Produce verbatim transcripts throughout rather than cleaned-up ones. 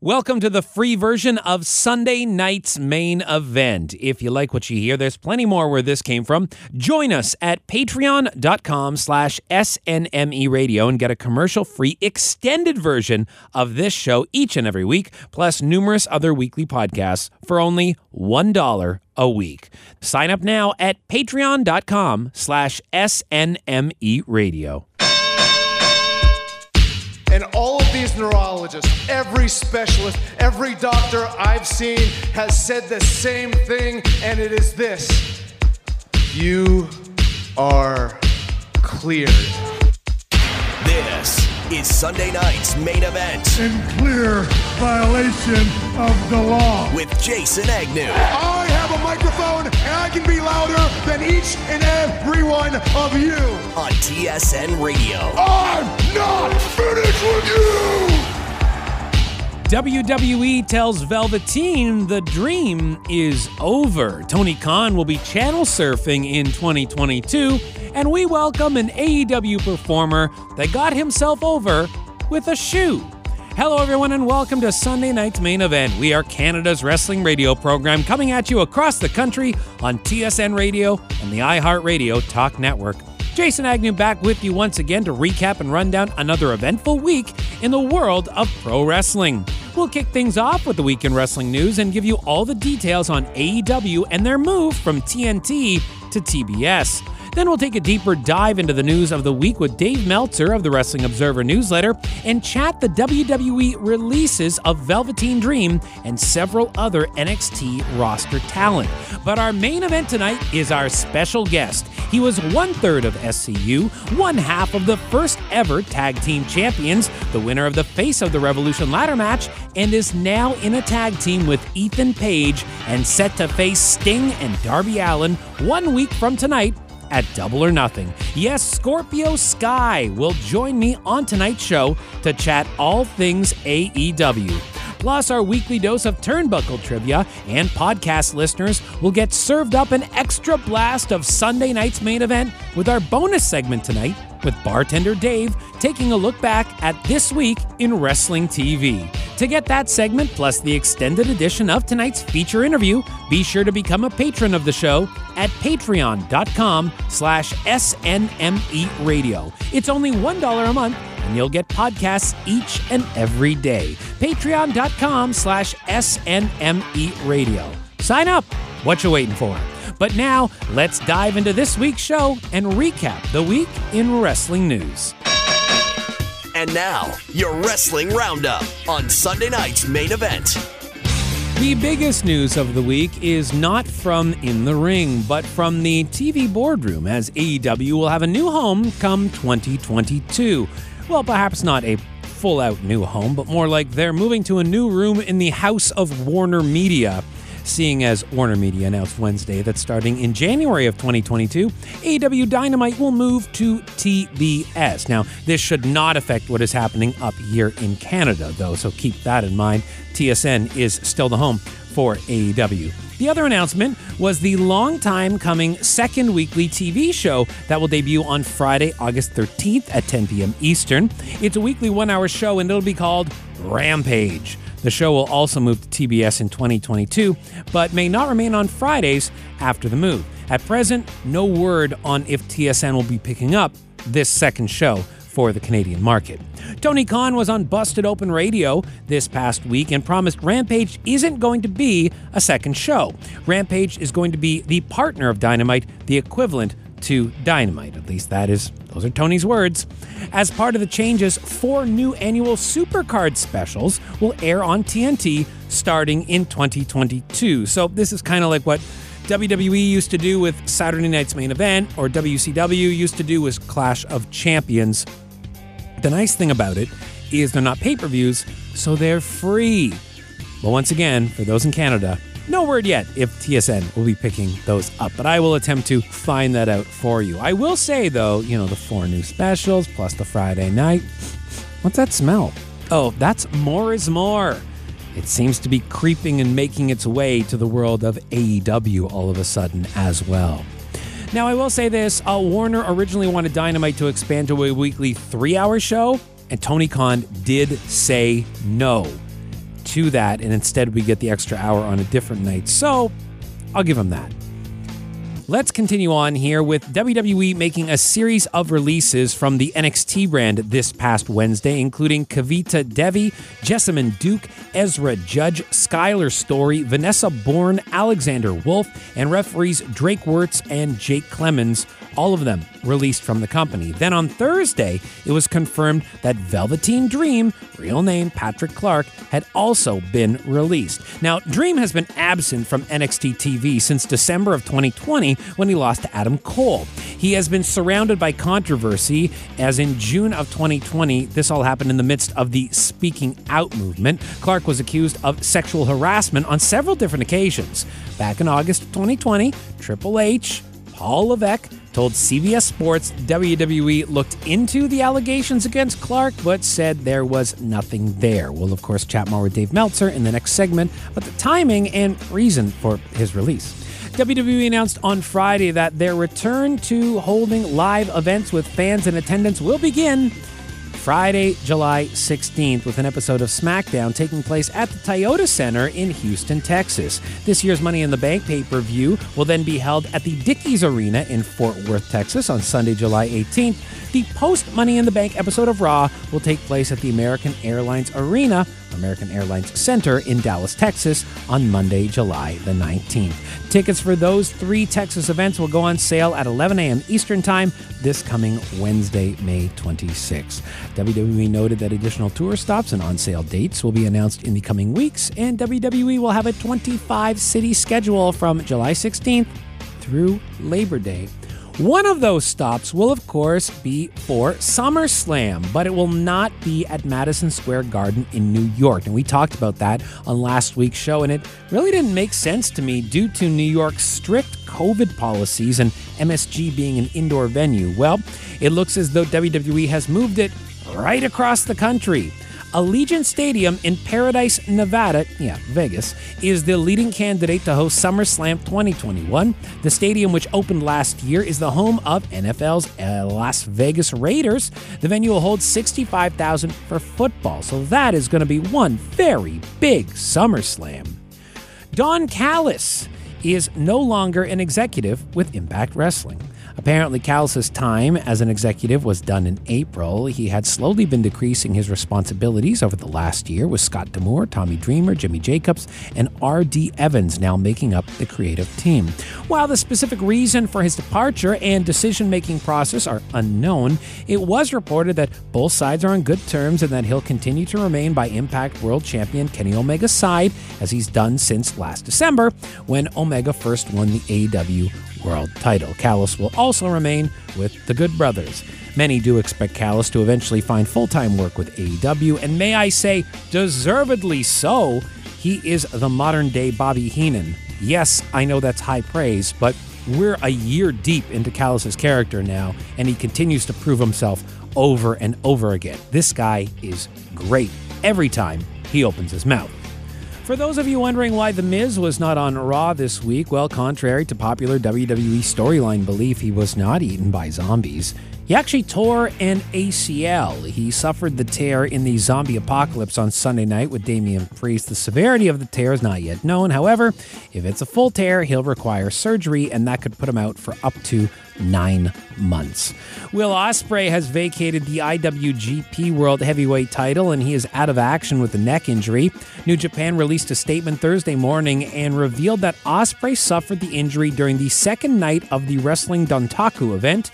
Welcome to the free version of Sunday night's main event. If you like what you hear, there's plenty more where this came from. Join us at patreon.com slash SNME radio and get a commercial-free extended version of this show each and every week, plus numerous other weekly podcasts for only one dollar a week. Sign up now at patreon.com slash SNME radio. And all of these neurologists, every specialist, every doctor I've seen has said the same thing, and it is this: you are cleared. This is Sunday night's main event. In clear violation of the law. With Jason Agnew. I have a microphone, and I can be louder than each and every one of you. On T S N Radio. I'm not finished with you! W W E tells Velveteen the dream is over. Tony Khan will be channel surfing in twenty twenty-two, and we welcome an A E W performer that got himself over with a shoe. Hello, everyone, and welcome to Sunday night's main event. We are Canada's wrestling radio program coming at you across the country on T S N Radio and the iHeartRadio Talk Network. Jason Agnew back with you once again to recap and run down another eventful week in the world of pro wrestling. We'll kick things off with the week in wrestling news and give you all the details on A E W and their move from T N T to T B S. Then we'll take a deeper dive into the news of the week with Dave Meltzer of the Wrestling Observer newsletter and chat the W W E releases of Velveteen Dream and several other N X T roster talent. But our main event tonight is our special guest. He was one-third of S C U, one half of the first ever tag team champions, the winner of the Face of the Revolution ladder match, and is now in a tag team with Ethan Page and set to face Sting and Darby Allin one week from tonight at Double or Nothing. Yes, Scorpio Sky will join me on tonight's show to chat all things A E W. Plus, our weekly dose of turnbuckle trivia and podcast listeners will get served up an extra blast of Sunday night's main event with our bonus segment tonight with bartender Dave taking a look back at this week in wrestling T V. To get that segment plus the extended edition of tonight's feature interview, be sure to become a patron of the show at patreon.com slash SNME radio. It's only one dollar a month and you'll get podcasts each and every day. Patreon.com slash SNME radio. Sign up. What you waiting for? But now, let's dive into this week's show and recap the week in wrestling news. And now, your Wrestling Roundup on Sunday night's main event. The biggest news of the week is not from In the Ring, but from the T V boardroom, as A E W will have a new home come twenty twenty-two. Well, perhaps not a full-out new home, but more like they're moving to a new room in the house of Warner Media. Seeing as Warner Media announced Wednesday that starting in January of twenty twenty-two, A E W Dynamite will move to T B S. Now, this should not affect what is happening up here in Canada, though, so keep that in mind. T S N is still the home for A E W. The other announcement was the long-time coming second weekly T V show that will debut on Friday, August thirteenth at ten p.m. Eastern. It's a weekly one-hour show, and it'll be called Rampage. The show will also move to T B S in twenty twenty-two, but may not remain on Fridays after the move. At present, no word on if T S N will be picking up this second show for the Canadian market. Tony Khan was on Busted Open Radio this past week and promised Rampage isn't going to be a second show. Rampage is going to be the partner of Dynamite, the equivalent to Dynamite. At least that is, those are Tony's words. As part of the changes, four new annual Supercard specials will air on T N T starting in twenty twenty-two. So this is kind of like what W W E used to do with Saturday Night's Main Event, or W C W used to do with Clash of Champions. The nice thing about it is they're not pay-per-views, so they're free. But once again, for those in Canada, no word yet if T S N will be picking those up, but I will attempt to find that out for you. I will say, though, you know, the four new specials plus the Friday night. What's that smell? Oh, that's More is More. It seems to be creeping and making its way to the world of A E W all of a sudden as well. Now, I will say this. Uh, Warner originally wanted Dynamite to expand to a weekly three-hour show, and Tony Khan did say no. to that, and instead we get the extra hour on a different night. So I'll give him that. Let's continue on here with W W E making a series of releases from the N X T brand this past Wednesday, including Kavita Devi, Jessamine Duke, Ezra Judge, Skylar Story, Vanessa Bourne, Alexander Wolf, and referees Drake Wirtz and Jake Clemens, all of them released from the company. Then on Thursday, it was confirmed that Velveteen Dream, real name Patrick Clark, had also been released. Now, Dream has been absent from N X T T V since December of twenty twenty when he lost to Adam Cole. He has been surrounded by controversy, as in June of twenty twenty, this all happened in the midst of the Speaking Out movement. Clark was accused of sexual harassment on several different occasions. Back in August of twenty twenty, Triple H, Paul Levesque, told C B S Sports W W E looked into the allegations against Clark, but said there was nothing there. We'll, of course, chat more with Dave Meltzer in the next segment about the timing and reason for his release. W W E announced on Friday that their return to holding live events with fans in attendance will begin Friday, July sixteenth, with an episode of SmackDown taking place at the Toyota Center in Houston, Texas. This year's Money in the Bank pay-per-view will then be held at the Dickies Arena in Fort Worth, Texas on Sunday, July eighteenth. The post-Money in the Bank episode of Raw will take place at the American Airlines Arena, American Airlines Center in Dallas, Texas on Monday, July the nineteenth. Tickets for those three Texas events will go on sale at eleven a.m. Eastern Time this coming Wednesday, May twenty-sixth. W W E noted that additional tour stops and on-sale dates will be announced in the coming weeks, and W W E will have a twenty-five city schedule from July sixteenth through Labor Day. One of those stops will, of course, be for SummerSlam, but it will not be at Madison Square Garden in New York. And we talked about that on last week's show, and it really didn't make sense to me due to New York's strict COVID policies and M S G being an indoor venue. Well, it looks as though W W E has moved it right across the country. Allegiant Stadium in Paradise, Nevada, yeah, Vegas, is the leading candidate to host SummerSlam twenty twenty-one. The stadium, which opened last year, is the home of N F L's uh, Las Vegas Raiders. The venue will hold sixty-five thousand for football, so that is going to be one very big SummerSlam. Don Callis is no longer an executive with Impact Wrestling. Apparently, Callis' time as an executive was done in April. He had slowly been decreasing his responsibilities over the last year, with Scott D'Amore, Tommy Dreamer, Jimmy Jacobs, and R D Evans now making up the creative team. While the specific reason for his departure and decision-making process are unknown, it was reported that both sides are on good terms and that he'll continue to remain by Impact World Champion Kenny Omega's side, as he's done since last December, when Omega first won the A E W World title. Callis will also remain with the Good Brothers. Many do expect Callis to eventually find full-time work with A E W, and may I say, deservedly so. He is the modern-day Bobby Heenan. Yes, I know that's high praise, but we're a year deep into Callis' character now, and he continues to prove himself over and over again. This guy is great every time he opens his mouth. For those of you wondering why The Miz was not on Raw this week, well, contrary to popular W W E storyline belief, he was not eaten by zombies. He actually tore an A C L. He suffered the tear in the zombie apocalypse on Sunday night with Damian Priest. The severity of the tear is not yet known. However, if it's a full tear, he'll require surgery, and that could put him out for up to nine months. Will Ospreay has vacated the I W G P World Heavyweight title, and he is out of action with a neck injury. New Japan released a statement Thursday morning and revealed that Ospreay suffered the injury during the second night of the Wrestling Dontaku event,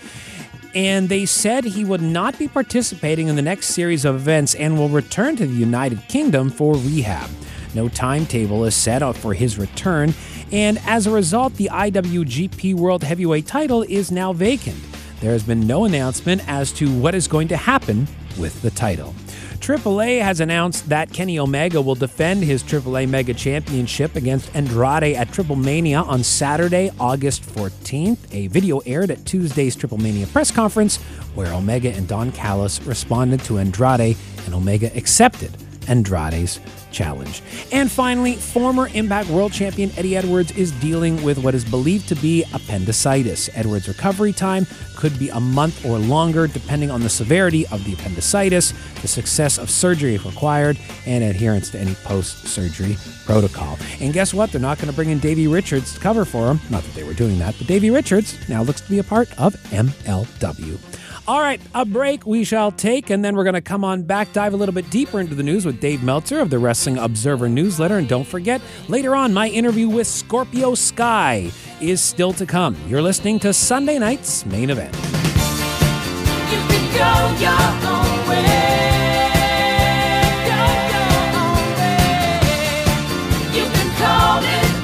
and they said he would not be participating in the next series of events and will return to the United Kingdom for rehab. No timetable is set out for his return, and as a result, the I W G P World Heavyweight title is now vacant. There has been no announcement as to what is going to happen with the title. Triple A has announced that Kenny Omega will defend his Triple A Mega Championship against Andrade at Triple Mania on Saturday, August fourteenth. A video aired at Tuesday's Triple Mania press conference where Omega and Don Callis responded to Andrade, and Omega accepted Andrade's challenge. And finally, former Impact World Champion Eddie Edwards is dealing with what is believed to be appendicitis. Edwards' recovery time could be a month or longer, depending on the severity of the appendicitis, the success of surgery if required, and adherence to any post-surgery protocol. And guess what? They're not going to bring in Davey Richards to cover for him. Not that they were doing that, but Davey Richards now looks to be a part of M L W. All right, a break we shall take, and then we're going to come on back, dive a little bit deeper into the news with Dave Meltzer of the Wrestling Observer newsletter. And don't forget, later on, my interview with Scorpio Sky is still to come. You're listening to Sunday night's Main Event. You can go your own way. Go your own way. You can call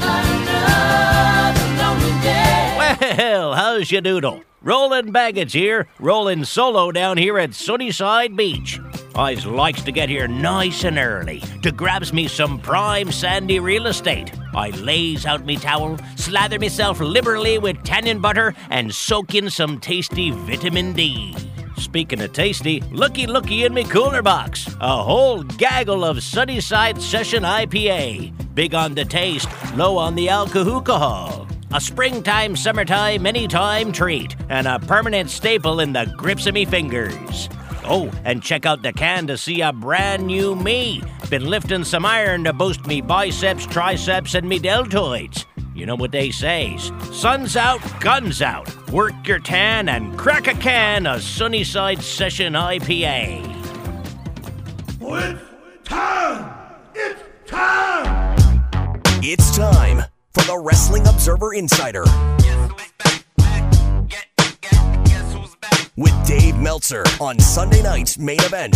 it another lonely day. Well, how's your doodle? Roland Baggage here, rolling solo down here at Sunnyside Beach. I likes to get here nice and early to grabs me some prime sandy real estate. I lays out me towel, slather myself liberally with tannin butter, and soak in some tasty vitamin D. Speaking of tasty, looky looky in me cooler box. A whole gaggle of Sunnyside Session I P A. Big on the taste, low on the alcohol. A springtime, summertime, anytime treat, and a permanent staple in the grips of me fingers. Oh, and check out the can to see a brand new me. Been lifting some iron to boost me biceps, triceps, and me deltoids. You know what they say, sun's out, guns out. Work your tan and crack a can of Sunnyside Session I P A. It's time! It's time! It's time for the Wrestling Observer Insider with Dave Meltzer on Sunday night's Main Event.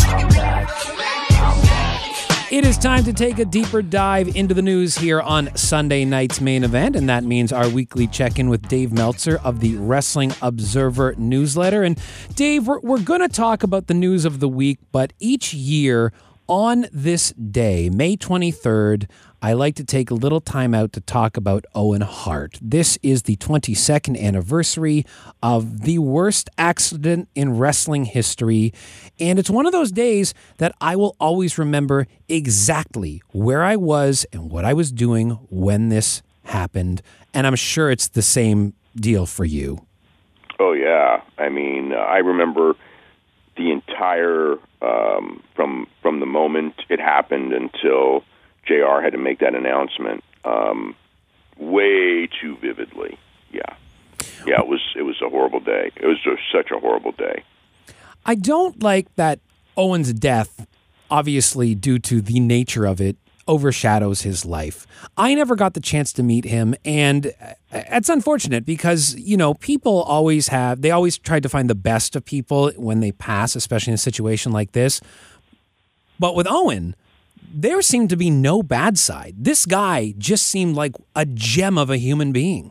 It is time to take a deeper dive into the news here on Sunday night's Main Event, and that means our weekly check-in with Dave Meltzer of the Wrestling Observer newsletter. And Dave, we're, we're going to talk about the news of the week, but each year on this day, May twenty-third, I like to take a little time out to talk about Owen Hart. This is the twenty-second anniversary of the worst accident in wrestling history, and it's one of those days that I will always remember exactly where I was and what I was doing when this happened, and I'm sure it's the same deal for you. Oh, yeah. I mean, uh, I remember the entire, um, from from the moment it happened until J R had to make that announcement, um, way too vividly. Yeah, yeah. It was it was a horrible day. It was just such a horrible day. I don't like that Owen's death, obviously due to the nature of it, overshadows his life. I never got the chance to meet him, and it's unfortunate because, you know, people always have, they always try to find the best of people when they pass, especially in a situation like this. But with Owen, there seemed to be no bad side. This guy just seemed like a gem of a human being.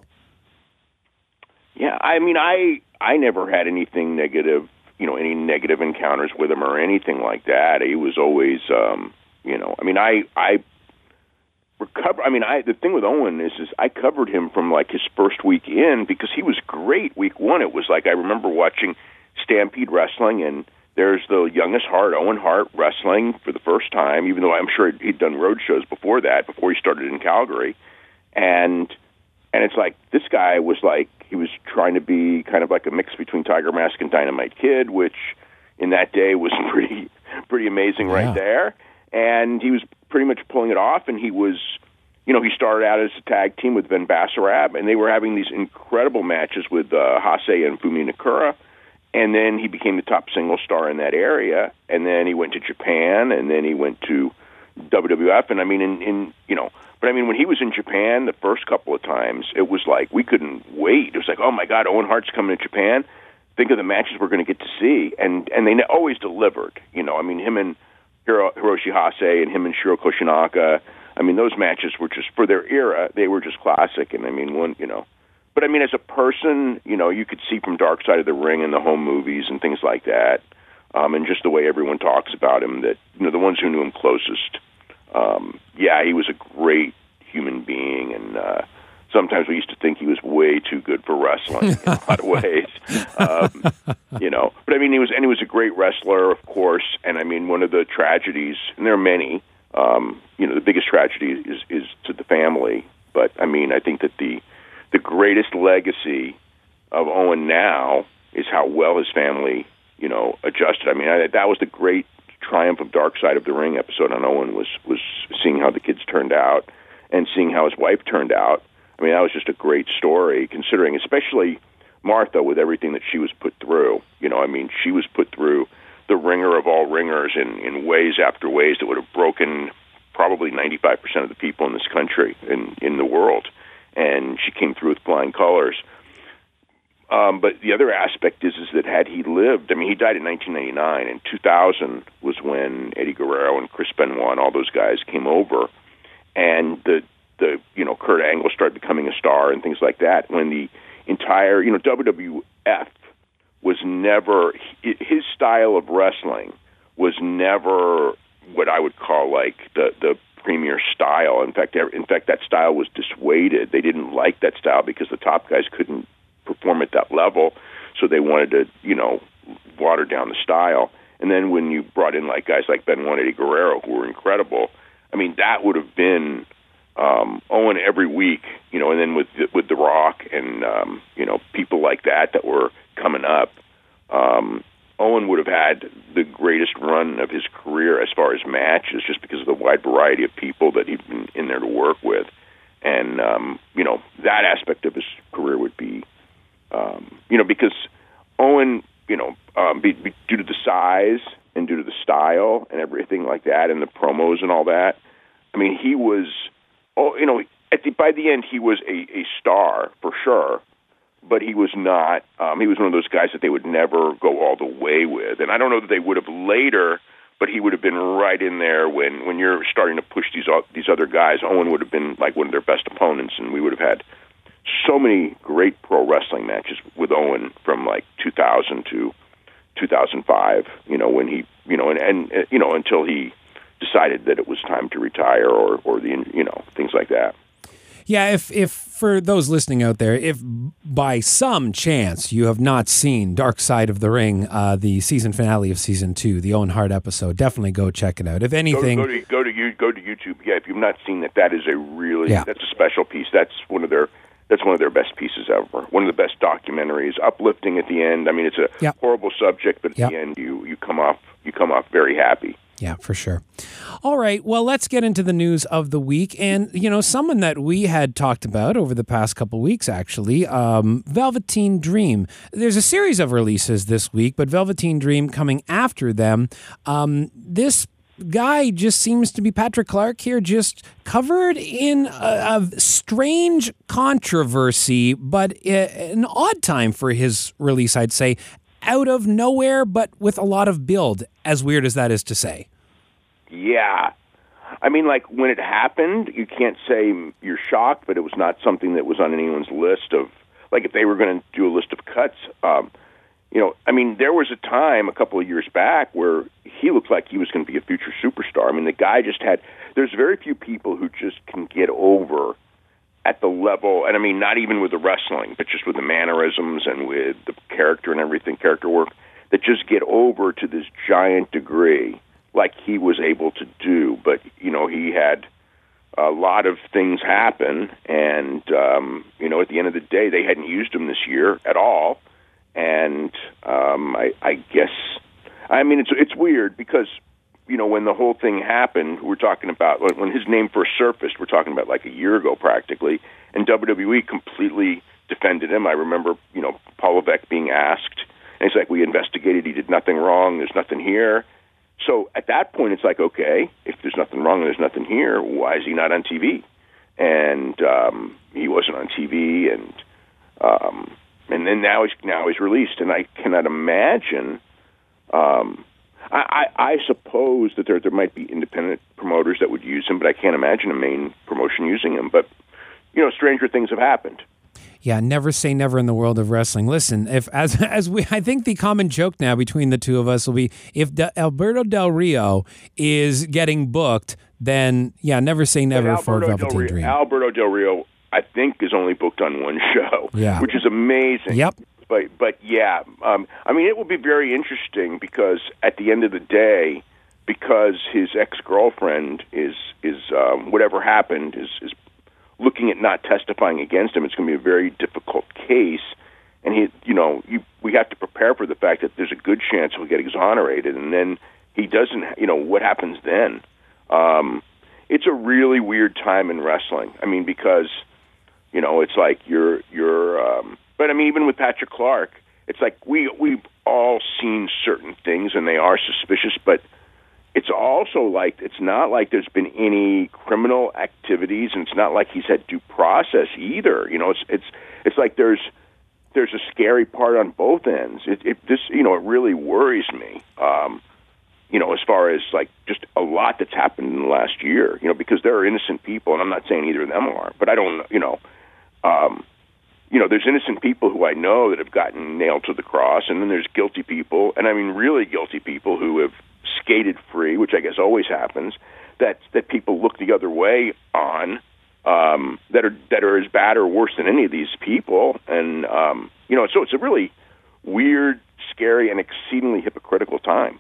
Yeah, I mean, I I never had anything negative, you know, any negative encounters with him or anything like that. He was always, um, you know, I mean, I I recover. I mean, I the thing with Owen is, is I covered him from like his first week in because he was great. Week one, it was like I remember watching Stampede Wrestling, and there's the youngest Hart, Owen Hart, wrestling for the first time, even though I'm sure he'd done road shows before that, before he started in Calgary. And and it's like, this guy was like, he was trying to be kind of like a mix between Tiger Mask and Dynamite Kid, which in that day was pretty pretty amazing right Yeah. there. And he was pretty much pulling it off, and he was, you know, he started out as a tag team with Ben Basarab, and they were having these incredible matches with uh, Hase and Fumi Nakura. And then he became the top single star in that area. And then he went to Japan, and then he went to W W F. And I mean, in, in you know, but I mean, when he was in Japan the first couple of times, it was like we couldn't wait. It was like, oh my God, Owen Hart's coming to Japan. Think of the matches we're going to get to see. And and they always delivered. You know, I mean, him and Hiro, Hiroshi Hase and him and Shiro Koshinaka. I mean, those matches were just, for their era, they were just classic. And I mean, one, you know. But, I mean, as a person, you know, you could see from Dark Side of the Ring and the home movies and things like that, um, and just the way everyone talks about him, that, you know, the ones who knew him closest, um, yeah, he was a great human being, and uh, sometimes we used to think he was way too good for wrestling in a lot of ways, um, you know. But, I mean, he was, and he was a great wrestler, of course, and, I mean, one of the tragedies, and there are many, um, you know, the biggest tragedy is, is to the family. But, I mean, I think that the the greatest legacy of Owen now is how well his family, you know, adjusted. I mean, I, that was the great triumph of Dark Side of the Ring episode on Owen, was, was seeing how the kids turned out and seeing how his wife turned out. I mean, that was just a great story, considering, especially Martha, with everything that she was put through. You know, I mean, she was put through the ringer of all ringers in, in ways after ways that would have broken probably ninety-five percent of the people in this country, in, in the world. And she came through with flying colors. Um, but the other aspect is, is that had he lived, I mean, he died in nineteen ninety-nine, and two thousand was when Eddie Guerrero and Chris Benoit and all those guys came over, and the, the you know, Kurt Angle started becoming a star and things like that, when the entire, you know, W W F was never, his style of wrestling was never what I would call like the, the premier style. In fact, in fact, that style was dissuaded. They didn't like that style because the top guys couldn't perform at that level, so they wanted to, you know, water down the style. And then when you brought in like guys like Benoit and Eddie Guerrero, who were incredible, I mean, that would have been um, Owen every week, you know, and then with with The Rock and um, you know, people like that that were coming up, um, Owen would have had the greatest run of his career as far as matches, just because of the wide variety of people that he'd been in there to work with. And, um, you know, that aspect of his career would be, um, you know, because Owen, you know, um, be, be, due to the size and due to the style and everything like that and the promos and all that, I mean, he was, oh, you know, at the, by the end, he was a, a star for sure. But he was not, um, he was one of those guys that they would never go all the way with. And I don't know that they would have later, but he would have been right in there when, when you're starting to push these these other guys. Owen would have been like one of their best opponents, and we would have had so many great pro wrestling matches with Owen from like two thousand to two thousand five, you know, when he, you know, and, and uh, you know, until he decided that it was time to retire or, or the, you know, things like that. Yeah, if if for those listening out there, if by some chance you have not seen Dark Side of the Ring, uh, the season finale of season two, the Owen Hart episode, definitely go check it out. If anything, go to go to, go to, you, go to YouTube. Yeah, if you've not seen it, that is a really yeah. that's a special piece. That's one of their that's one of their best pieces ever. One of the best documentaries, uplifting at the end. I mean, it's a yep. horrible subject, but at yep. the end, you you come off you come off very happy. Yeah, for sure. All right, well, let's get into the news of the week. And, you know, someone that we had talked about over the past couple weeks, actually, um, Velveteen Dream. There's a series of releases this week, but Velveteen Dream coming after them. Um, this guy just seems to be, Patrick Clark here, just covered in a, a strange controversy, but an odd time for his release, I'd say. Out of nowhere, but with a lot of build, as weird as that is to say. Yeah. I mean, like, when it happened, you can't say you're shocked, but it was not something that was on anyone's list of, like, if they were going to do a list of cuts. Um, you know, I mean, there was a time a couple of years back where he looked like he was going to be a future superstar. I mean, the guy just had, there's very few people who just can get over at the level, and I mean, not even with the wrestling, but just with the mannerisms and with the character and everything, character work, that just get over to this giant degree like he was able to do. But, you know, he had a lot of things happen, and, um, you know, at the end of the day, they hadn't used him this year at all. And um, I, I guess, I mean, it's it's weird because, you know, when the whole thing happened, we're talking about, when his name first surfaced, we're talking about like a year ago practically, and W W E completely defended him. I remember, you know, Paul Levesque being asked, and he's like, we investigated, he did nothing wrong, there's nothing here. So at that point, it's like, okay, if there's nothing wrong and there's nothing here, why is he not on T V? And um, he wasn't on T V, and um, and then now he's, now he's released, and I cannot imagine... Um, I, I, I suppose that there there might be independent promoters that would use him, but I can't imagine a main promotion using him. But, you know, stranger things have happened. Yeah, never say never in the world of wrestling. Listen, if as as we, I think the common joke now between the two of us will be, if De, Alberto Del Rio is getting booked, then yeah, never say never for Velveteen Rio, Dream. Alberto Del Rio, I think, is only booked on one show, yeah. which is amazing. Yep. But but yeah, um, I mean, it will be very interesting because at the end of the day, because his ex-girlfriend is is um, whatever happened is is looking at not testifying against him. It's going to be a very difficult case, and he, you know, you, we have to prepare for the fact that there's a good chance he'll get exonerated, and then he doesn't. You know, what happens then? Um, it's a really weird time in wrestling. I mean, because you know, it's like you're you're. Um, but I mean, even with Patrick Clark, it's like we we've all seen certain things, and they are suspicious, but it's also like it's not like there's been any criminal activities, and it's not like he's had due process either. You know, it's it's it's like there's there's a scary part on both ends. It, it this you know it really worries me. Um, you know, as far as like just a lot that's happened in the last year. You know, because there are innocent people, and I'm not saying either of them are, but I don't. You know, um, you know, there's innocent people who I know that have gotten nailed to the cross, and then there's guilty people, and I mean really guilty people who have skated free, which I guess always happens, that that people look the other way on, um, that are that are as bad or worse than any of these people, and um, you know, so it's a really weird, scary, and exceedingly hypocritical time.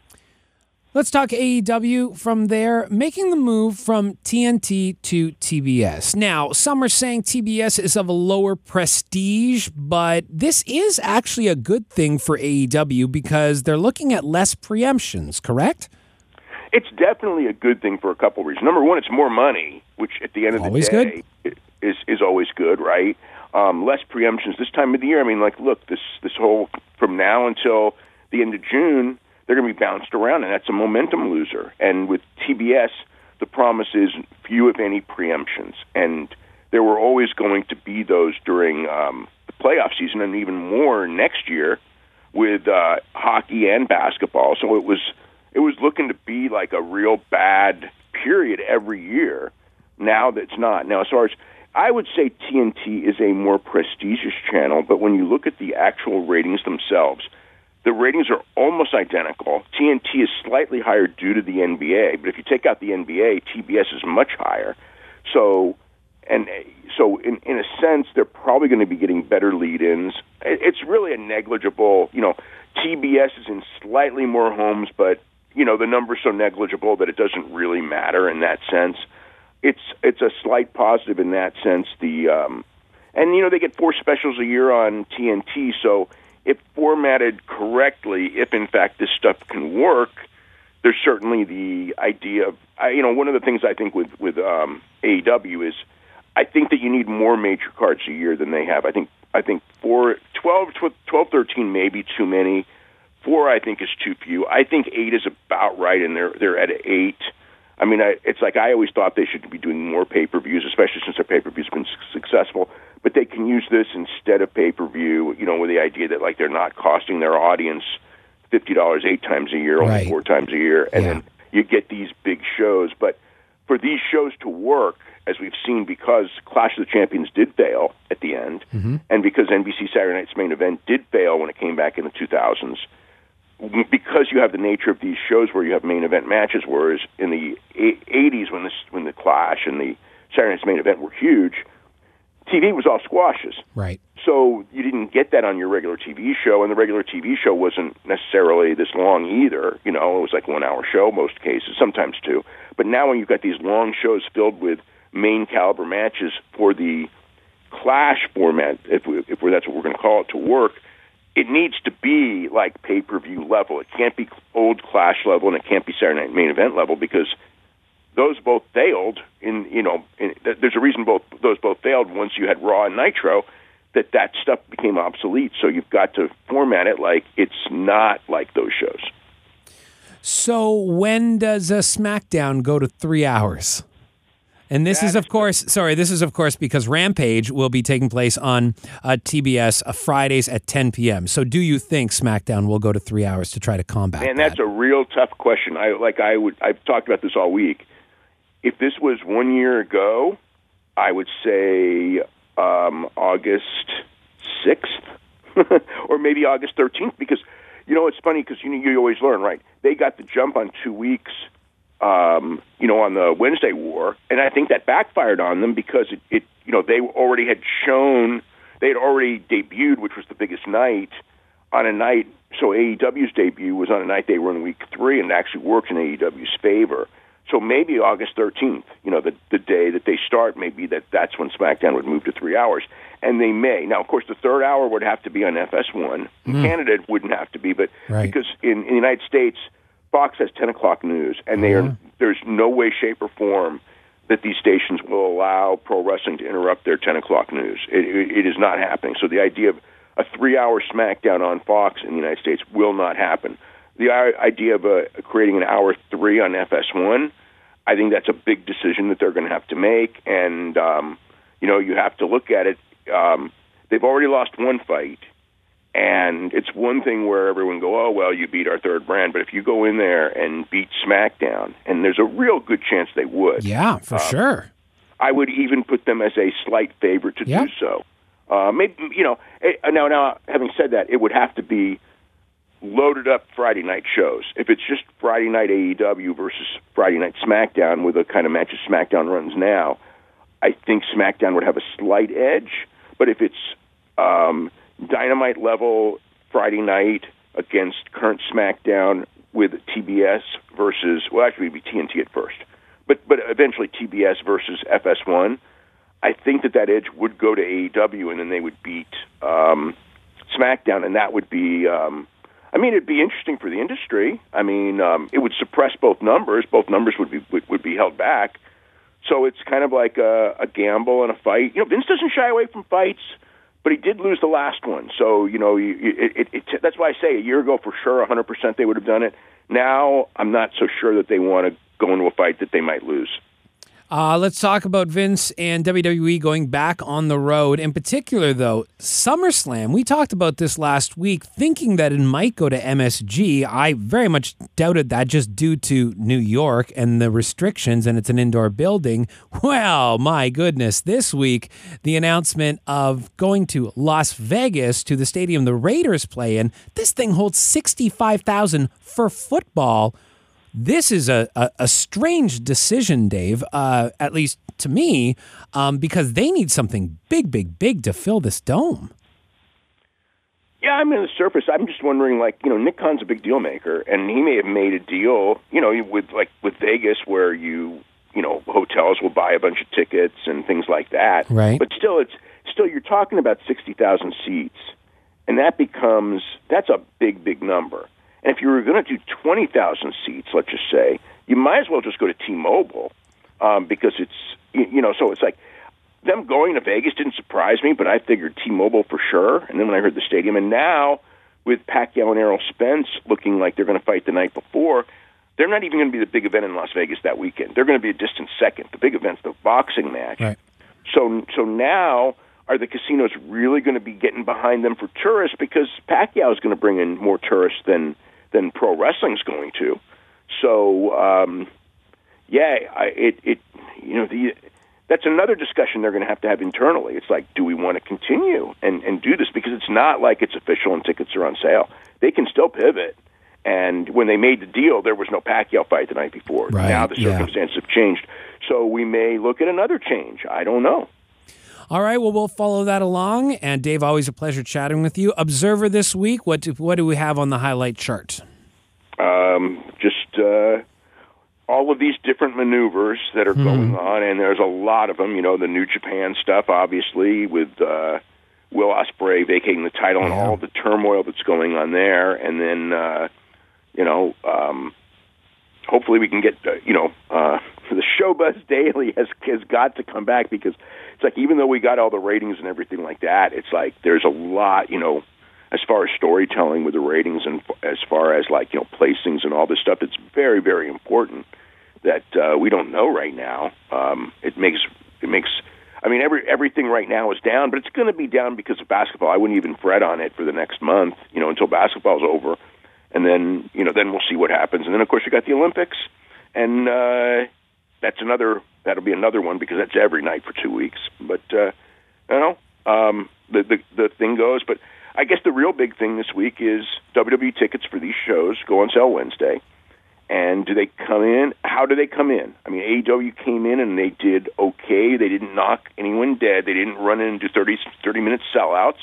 Let's talk A E W from there, making the move from T N T to T B S. Now, some are saying T B S is of a lower prestige, but this is actually a good thing for A E W because they're looking at less preemptions, correct? It's definitely a good thing for a couple reasons. Number one, it's more money, which at the end of Always the day good. is is always good, right? Um, less preemptions this time of the year. I mean, like, look, this this whole from now until the end of June, they're going to be bounced around, and that's a momentum loser. And with T B S, the promise is few, if any, preemptions. And there were always going to be those during um, the playoff season, and even more next year with uh, hockey and basketball. So it was it was looking to be like a real bad period every year. Now that's not. Now, as far as I would say, T N T is a more prestigious channel, but when you look at the actual ratings themselves, the ratings are almost identical. T N T is slightly higher due to the N B A, but if you take out the N B A, T B S is much higher. So, and so in, in a sense, they're probably going to be getting better lead-ins. It's really a negligible, you know, T B S is in slightly more homes, but, you know, the number's so negligible that it doesn't really matter in that sense. It's it's a slight positive in that sense. The um, and, you know, they get four specials a year on T N T, so if formatted correctly, if in fact this stuff can work, there's certainly the idea of, I, you know, one of the things I think with, with um, A E W is I think that you need more major cards a year than they have. I think I think four, twelve, twelve, thirteen may be too many. Four, I think, is too few. I think eight is about right, and they're, they're at eight. I mean, I, it's like I always thought they should be doing more pay-per-views, especially since their pay-per-views have been su- successful. But they can use this instead of pay-per-view, you know, with the idea that, like, they're not costing their audience fifty dollars eight times a year, only Right. four times a year, and Yeah. then you get these big shows. But for these shows to work, as we've seen, because Clash of the Champions did fail at the end, Mm-hmm. and because N B C Saturday Night's Main Event did fail when it came back in the two thousands, because you have the nature of these shows where you have main event matches, whereas in the eighties when this when the Clash and the Saturday Night's Main Event were huge, T V was all squashes. Right. So you didn't get that on your regular T V show, and the regular T V show wasn't necessarily this long either. You know, it was like a one-hour show most cases, sometimes two. But now when you've got these long shows filled with main caliber matches for the Clash format, if we, if we're, that's what we're going to call it, to work, it needs to be like pay-per-view level. It can't be old Clash level, and it can't be Saturday Night Main Event level, because those both failed. In you know, in, there's a reason both those both failed. Once you had Raw and Nitro, that that stuff became obsolete. So you've got to format it like it's not like those shows. So when does a SmackDown go to three hours? And this That is, of is- course, sorry, this is, of course, because Rampage will be taking place on uh, T B S uh, Fridays at ten p.m. So do you think SmackDown will go to three hours to try to combat And that's that? a real tough question. I like I would I've talked about this all week. If this was one year ago, I would say um, August sixth or maybe August thirteenth, because you know it's funny because you know, you always learn, right? They got the jump on two weeks. Um, you know, on the Wednesday War, and I think that backfired on them because it, it, you know, they already had shown, they had already debuted, which was the biggest night, on a night. So A E W's debut was on a night they were in week three, and it actually worked in A E W's favor. So maybe August thirteenth, you know, the the day that they start, maybe that that's when SmackDown would move to three hours, and they may. Now, of course, the third hour would have to be on F S one. In Mm. Canada, it wouldn't have to be, but Right. because in, in the United States, Fox has ten o'clock news, and they are, there's no way, shape, or form that these stations will allow pro wrestling to interrupt their ten o'clock news. It, it, it is not happening. So the idea of a three-hour SmackDown on Fox in the United States will not happen. The i- idea of uh, creating an hour three on F S one, I think that's a big decision that they're going to have to make. And, um, you know, you have to look at it. Um, they've already lost one fight. And it's one thing where everyone go, oh, well, you beat our third brand. But if you go in there and beat SmackDown, and there's a real good chance they would. Yeah, for uh, sure. I would even put them as a slight favorite to Yeah. do so. Uh, maybe, you know, it, now, now, having said that, it would have to be loaded up Friday night shows. If it's just Friday night A E W versus Friday night SmackDown with the kind of matches SmackDown runs now, I think SmackDown would have a slight edge. But if it's um, Dynamite level Friday night against current SmackDown with T B S versus, well, actually it would be T N T at first, but but eventually T B S versus F S one, I think that that edge would go to A E W, and then they would beat um, SmackDown, and that would be, um, I mean, it'd be interesting for the industry. I mean, um, it would suppress both numbers. Both numbers would be would, would be held back. So it's kind of like a, a gamble and a fight. You know, Vince doesn't shy away from fights, but he did lose the last one. So, you know, you, it, it, it, that's why I say a year ago for sure one hundred percent they would have done it. Now I'm not so sure that they want to go into a fight that they might lose. Uh, let's talk about Vince and W W E going back on the road. In particular, though, SummerSlam. We talked about this last week, thinking that it might go to M S G. I very much doubted that just due to New York and the restrictions, and it's an indoor building. Well, my goodness, this week, the announcement of going to Las Vegas to the stadium the Raiders play in. This thing holds sixty-five thousand for football. This is a, a, a strange decision, Dave, uh, at least to me, um, because they need something big, big, big to fill this dome. Yeah, I mean, on the surface, I'm just wondering, like, you know, Nick Khan's a big deal maker, and he may have made a deal, you know, with, like, with Vegas where you, you know, hotels will buy a bunch of tickets and things like that. Right. But still, it's still, you're talking about sixty thousand seats, and that becomes, that's a big, big number. And if you were going to do twenty thousand seats, let's just say, you might as well just go to T-Mobile um, because it's, you, you know, so it's like them going to Vegas didn't surprise me, but I figured T-Mobile for sure. And then when I heard the stadium, and now with Pacquiao and Errol Spence looking like they're going to fight the night before, they're not even going to be the big event in Las Vegas that weekend. They're going to be a distant second. The big event's the boxing match. Right. So, so now are the casinos really going to be getting behind them for tourists? Because Pacquiao is going to bring in more tourists than than pro wrestling's going to. So, um, yeah, I, it, it, you know, the, that's another discussion they're going to have to have internally. It's like, do we want to continue and, and do this? Because it's not like it's official and tickets are on sale. They can still pivot. And when they made the deal, there was no Pacquiao fight the night before. Right, now the yeah. circumstances have changed. So we may look at another change. I don't know. All right, well, we'll follow that along. And Dave, always a pleasure chatting with you. Observer this week, what do, what do we have on the highlight chart? Um, just uh, all of these different maneuvers that are Hmm. going on, and there's a lot of them. You know, the New Japan stuff, obviously, with uh, Will Ospreay vacating the title and Yeah. all the turmoil that's going on there. And then, uh, you know, um, hopefully we can get, uh, you know, uh, the Showbuzz Daily has has got to come back, because it's like, even though we got all the ratings and everything like that, it's like there's a lot, you know, as far as storytelling with the ratings and as far as, like, you know, placings and all this stuff. It's very, very important that uh, we don't know right now. Um, it makes it makes. I mean, every everything right now is down, but it's going to be down because of basketball. I wouldn't even fret on it for the next month, you know, until basketball's over, and then, you know, then we'll see what happens. And then, of course, we got the Olympics, and uh, that's another. That'll be another one, because that's every night for two weeks. But uh, you know, um, the, the the thing goes. But I guess the real big thing this week is W W E tickets for these shows go on sale Wednesday. And do they come in? How do they come in? I mean, A E W came in and they did okay. They didn't knock anyone dead. They didn't run into thirty, thirty minute sellouts.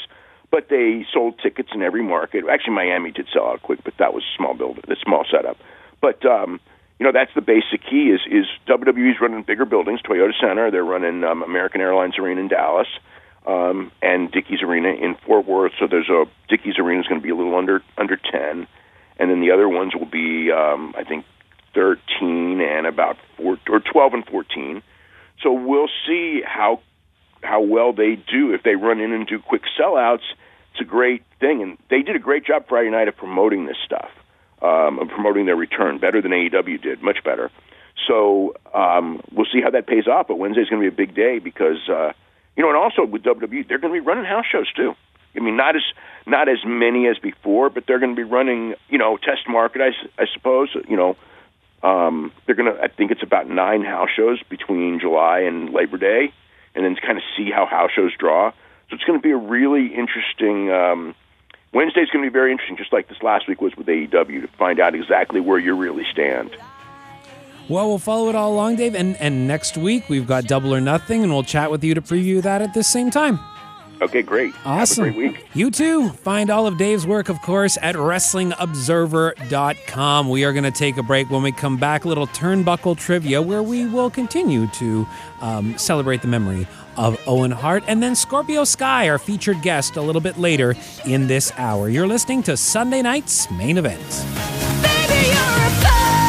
but they sold tickets in every market. Actually, Miami did sell out quick, but that was a small building, a small setup. But um, you know, that's the basic key. Is is W W E's running bigger buildings, Toyota Center. They're running um, American Airlines Arena in Dallas, um, and Dickies Arena in Fort Worth. So there's a Dickies Arena is going to be a little under under ten, and then the other ones will be, um, I think, thirteen and about four or twelve and fourteen. So we'll see how how well they do. If they run in and do quick sellouts, it's a great thing. And they did a great job Friday night of promoting this stuff, um, of promoting their return, better than A E W did, much better. So um, we'll see how that pays off. But Wednesday's going to be a big day because, uh, you know, and also with W W E, they're going to be running house shows too. I mean, not as not as many as before, but they're going to be running, you know, test market, I, I suppose, you know. Um, they're going to, I think it's about nine house shows between July and Labor Day, and then to kind of see how house shows draw. So it's going to be a really interesting, um, Wednesday's going to be very interesting, just like this last week was with A E W, to find out exactly where you really stand. Well, we'll follow it all along, Dave, and, and next week we've got Double or Nothing, and we'll chat with you to preview that at this same time. Okay, great. Awesome. Have a great week. You too. Find all of Dave's work, of course, at wrestling observer dot com. We are going to take a break. When we come back, a little turnbuckle trivia where we will continue to um, celebrate the memory of Owen Hart. And then Scorpio Sky, our featured guest, a little bit later in this hour. You're listening to Sunday Night's Main Event. Baby, you're a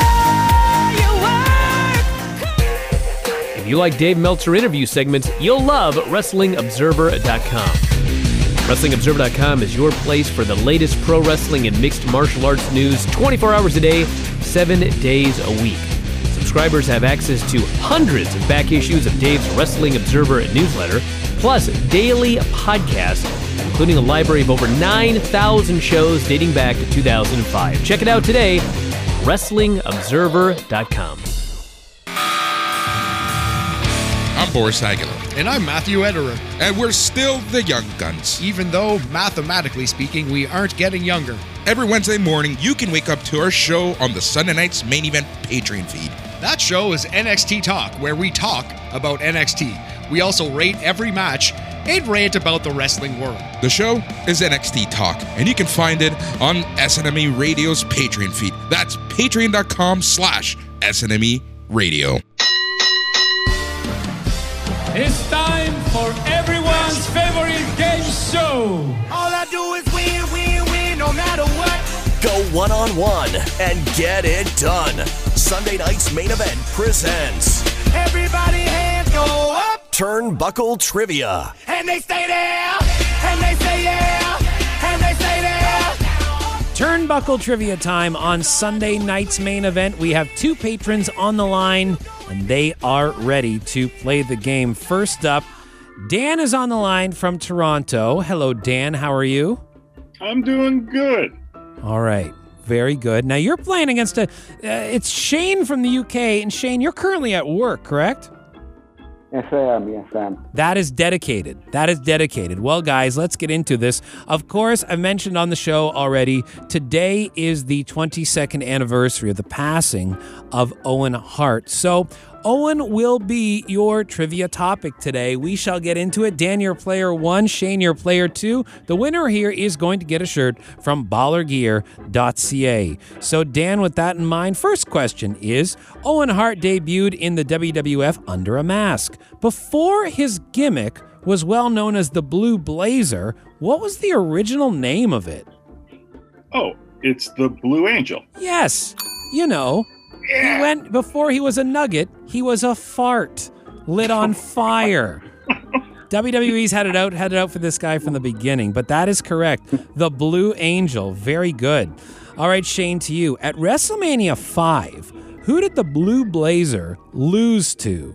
firework. If you like Dave Meltzer interview segments, you'll love wrestling observer dot com. wrestling observer dot com is your place for the latest pro wrestling and mixed martial arts news twenty-four hours a day, seven days a week. Subscribers have access to hundreds of back issues of Dave's Wrestling Observer newsletter, plus daily podcasts, including a library of over nine thousand shows dating back to two thousand five. Check it out today, wrestling observer dot com. I'm Boris Aguilar. And I'm Matthew Ederer. And we're still the Young Guns. Even though, mathematically speaking, we aren't getting younger. Every Wednesday morning, you can wake up to our show on the Sunday Night's Main Event Patreon feed. That show is N X T Talk, where we talk about N X T. We also rate every match and rant about the wrestling world. The show is N X T Talk, and you can find it on S N M E Radio's Patreon feed. That's patreon.com slash SNME Radio. It's time for everyone's favorite game show. All I do is win, win, win, no matter what. Go one-on-one and get it done. Sunday Night's Main Event presents Everybody hands go up. Turnbuckle Trivia. And they stay there. And they say yeah. And they say there. Turnbuckle trivia time on Sunday Night's Main Event. We have two patrons on the line, and they are ready to play the game. First up, Dan is on the line from Toronto. Hello, Dan. How are you? I'm doing good. All right. Very good. Now, you're playing against a... Uh, it's Shane from the U K. And Shane, you're currently at work, correct? Yes, I am. Yes, I am. That is dedicated. That is dedicated. Well, guys, let's get into this. Of course, I mentioned on the show already, today is the twenty-second anniversary of the passing of Owen Hart. So, Owen will be your trivia topic today. We shall get into it. Dan, you're player one. Shane, you're player two. The winner here is going to get a shirt from baller gear dot c a. So, Dan, with that in mind, first question is, Owen Hart debuted in the W W F under a mask. Before his gimmick was well known as the Blue Blazer, what was the original name of it? Oh, it's the Blue Angel. Yes, you know. Yeah. He went, before he was a nugget, he was a fart lit on fire. W W E's had it out, had it out for this guy from the beginning, but that is correct. The Blue Angel, very good. All right, Shane, to you. At WrestleMania five, who did the Blue Blazer lose to?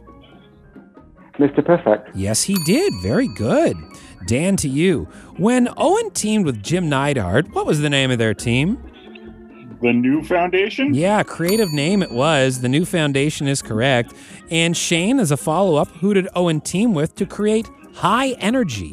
Mister Perfect. Yes, he did. Very good. Dan, to you. When Owen teamed with Jim Neidhart, what was the name of their team? The New Foundation? Yeah, creative name it was. The New Foundation is correct. And Shane, as a follow-up, who did Owen team with to create High Energy?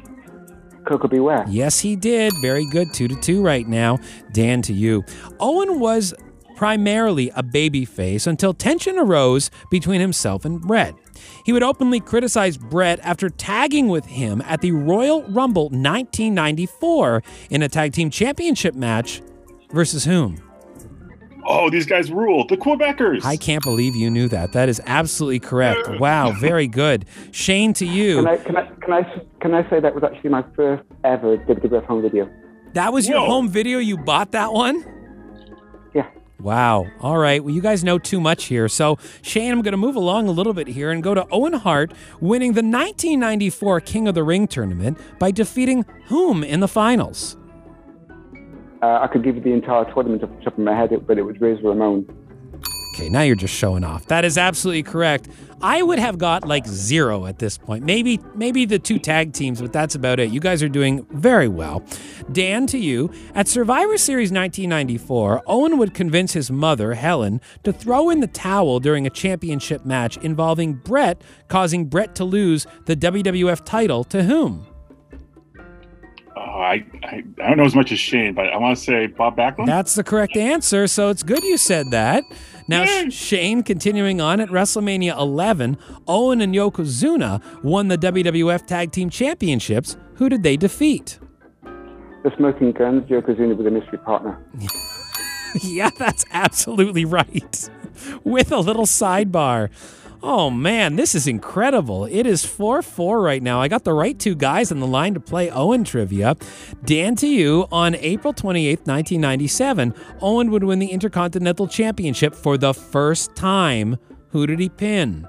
Coco Beware. Yes, he did. Very good. Two to two right now. Dan, to you. Owen was primarily a babyface until tension arose between himself and Bret. He would openly criticize Bret after tagging with him at the Royal Rumble nineteen ninety-four in a tag team championship match versus whom? Oh, these guys rule. The Quebecers. I can't believe you knew that. That is absolutely correct. Wow, very good. Shane, to you. Can I, can I, can I, can I say that was actually my first ever W W F home video? That was your Whoa. home video? You bought that one? Yeah. Wow. All right. Well, you guys know too much here. So, Shane, I'm going to move along a little bit here and go to Owen Hart winning the nineteen ninety-four King of the Ring tournament by defeating whom in the finals? Uh, I could give you the entire tournament off the top of my head, but it was Razor Ramon. Okay, now you're just showing off. That is absolutely correct. I would have got like zero at this point. Maybe maybe the two tag teams, but that's about it. You guys are doing very well. Dan, to you. At Survivor Series nineteen ninety-four, Owen would convince his mother, Helen, to throw in the towel during a championship match involving Bret, causing Bret to lose the W W F title to whom? Oh, I, I I don't know as much as Shane, but I want to say Bob Backlund. That's the correct answer, so it's good you said that. Now, Sh- Shane, continuing on, at WrestleMania eleven, Owen and Yokozuna won the W W F Tag Team Championships. Who did they defeat? The Smoking Guns. Yokozuna was a mystery partner. Yeah, that's absolutely right. With a little sidebar. Oh, man, this is incredible. It is four four right now. I got the right two guys on the line to play Owen trivia. Dan, to you. On April twenty-eighth, nineteen ninety-seven, Owen would win the Intercontinental Championship for the first time. Who did he pin?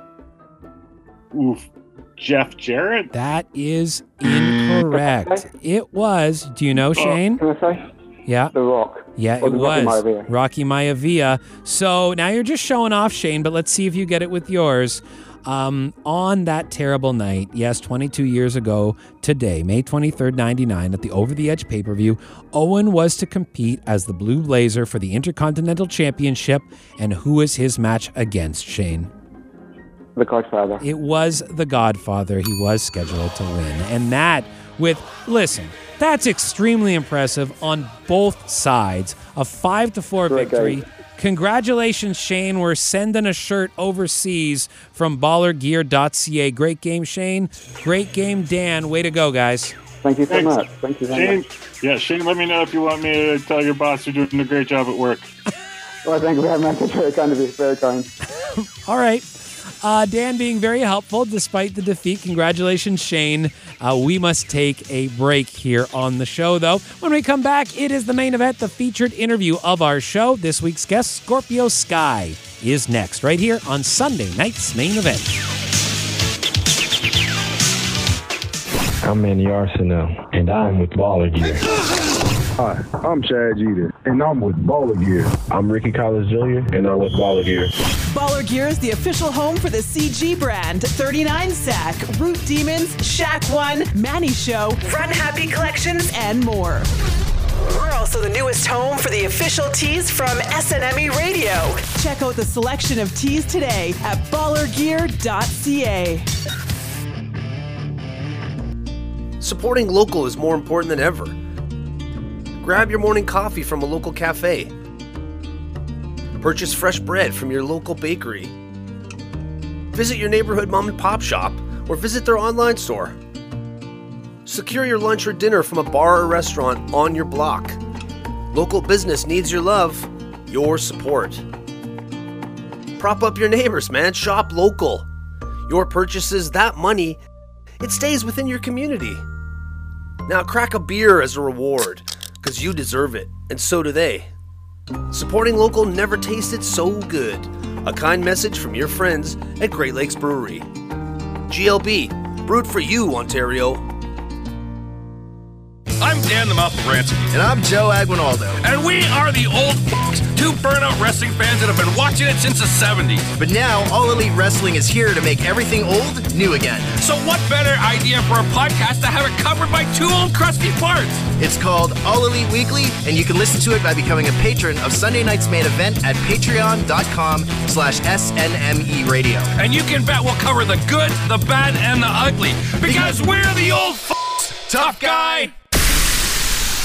Oof. Jeff Jarrett? That is incorrect. It was, do you know, Shane? Can I say? Yeah. The Rock. Yeah, or it was. Rocky Maivia. Rocky Maivia. So now you're just showing off, Shane, but let's see if you get it with yours. Um, on that terrible night, yes, twenty-two years ago today, May twenty-third, ninety-nine, at the Over the Edge pay-per-view, Owen was to compete as the Blue Blazer for the Intercontinental Championship. And who is his match against, Shane? The Godfather. It was the Godfather. He was scheduled to win. And that with, listen, that's extremely impressive on both sides. A five to four Great victory. game. Congratulations, Shane. We're sending a shirt overseas from baller gear dot c a. Great game, Shane. Great game, Dan. Way to go, guys. Thank you so Thanks. much. Thank you very Shane, much. yeah, Shane, let me know if you want me to tell your boss you're doing a great job at work. Well, thank you very much. It's very kind of you. Very kind. All right. Uh, Dan being very helpful despite the defeat. Congratulations, Shane. Uh, we must take a break here on the show, though. When we come back, it is the main event, the featured interview of our show. This week's guest, Scorpio Sky, is next, right here on Sunday night's main event. I'm Manny Arsenal, and I'm with Baller Gear. Hi, I'm Chad Jeter, and I'm with Baller Gear. I'm Ricky Collins Junior, and I'm with Baller Gear. Baller Gear is the official home for the C G brand, thirty-nine Sack, Root Demons, Shack One, Manny Show, Run Happy Collections, and more. We're also the newest home for the official tees from S N M E Radio. Check out the selection of tees today at baller gear dot c a. Supporting local is more important than ever. Grab your morning coffee from a local cafe. Purchase fresh bread from your local bakery. Visit your neighborhood mom and pop shop or visit their online store. Secure your lunch or dinner from a bar or restaurant on your block. Local business needs your love, your support. Prop up your neighbors, man. Shop local. Your purchases, that money, it stays within your community. Now crack a beer as a reward, because you deserve it, and so do they. Supporting local never tasted so good. A kind message from your friends at Great Lakes Brewery. G L B, brewed for you, Ontario. I'm Dan the Mouth of Ransom. And I'm Joe Aguinaldo. And we are the old f***s, two burnout wrestling fans that have been watching it since the seventies. But now, All Elite Wrestling is here to make everything old new again. So what better idea for a podcast to have it covered by two old crusty farts? It's called All Elite Weekly, and you can listen to it by becoming a patron of Sunday Night's Main Event at patreon.com slash SNME Radio. And you can bet we'll cover the good, the bad, and the ugly, because we're the old f***s. Tough guy.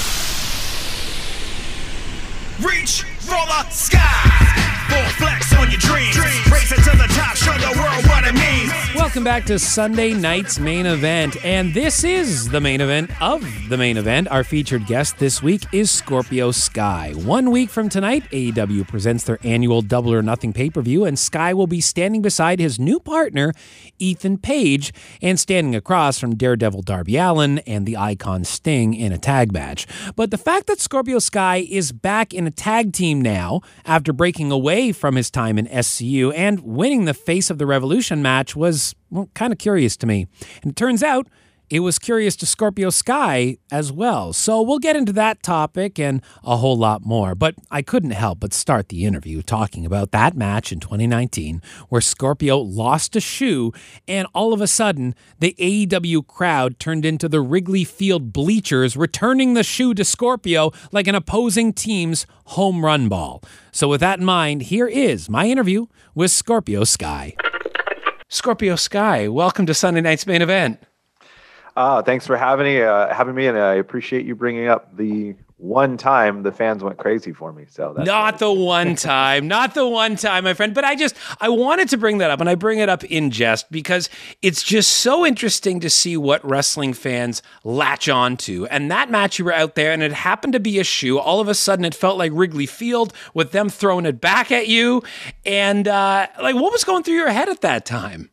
Reach for the sky. Full flex on your dreams. Race it to the top, show the world what it means. Welcome back to Sunday night's main event, and this is the main event of the main event. Our featured guest this week is Scorpio Sky. One week from tonight, A E W presents their annual Double or Nothing pay-per-view, and Sky will be standing beside his new partner, Ethan Page, and standing across from Daredevil Darby Allin and the Icon Sting in a tag match. But the fact that Scorpio Sky is back in a tag team now, after breaking away from his time in S C U and winning the Face of the Revolution match was, well, kind of curious to me. And it turns out it was curious to Scorpio Sky as well. So we'll get into that topic and a whole lot more. But I couldn't help but start the interview talking about that match in twenty nineteen where Scorpio lost a shoe and all of a sudden the A E W crowd turned into the Wrigley Field bleachers, returning the shoe to Scorpio like an opposing team's home run ball. So with that in mind, here is my interview with Scorpio Sky. Scorpio Sky, welcome to Sunday night's main event. Uh, thanks for having me, uh, having me, and I appreciate you bringing up the one time the fans went crazy for me. So that's not the one time, not the one time, my friend. But I just I wanted to bring that up, and I bring it up in jest because it's just so interesting to see what wrestling fans latch on to. And that match, you were out there, and it happened to be a shoe. All of a sudden, it felt like Wrigley Field with them throwing it back at you. And uh, like, what was going through your head at that time?